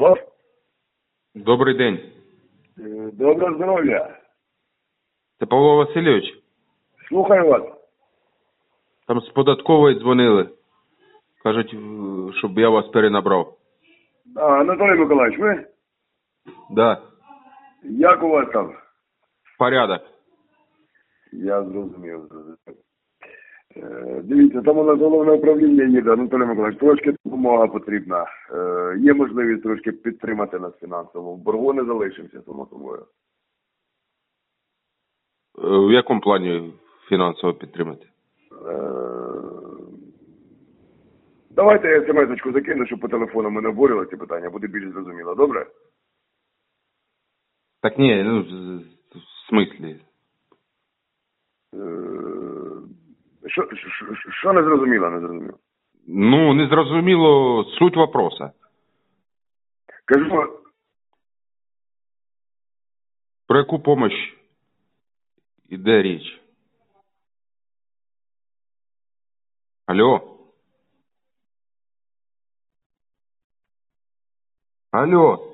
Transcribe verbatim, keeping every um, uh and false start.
Алло? Добрий день. Е, Доброго здоров'я. Це Павло Васильович? Слухаю вас. Там з податкової дзвонили. Кажуть, в- щоб я вас перенабрав. А, Анатолій Миколаївич, ви? Да. Як у вас там? Порядок. Я зрозумів, зрозумів. Е, Дивіться, там у нас головне управління їде, Анатолій Миколаївич, трошки допомога потрібна. Е, Є можливість трошки підтримати нас фінансово. В боргу не залишимося, само собою. Е, В якому плані фінансово підтримати? Е, Давайте я смс-очку закину, щоб по телефону ми не обговорювали ці питання, буде більш зрозуміло, добре? Так ні, ну, з- з- в смислі. Е, Що, що, що- що не зрозуміло, не зрозуміло? Ну, не зрозуміло суть вопроса. Кажу, Про яку помощь іде річ? Алло? Алло?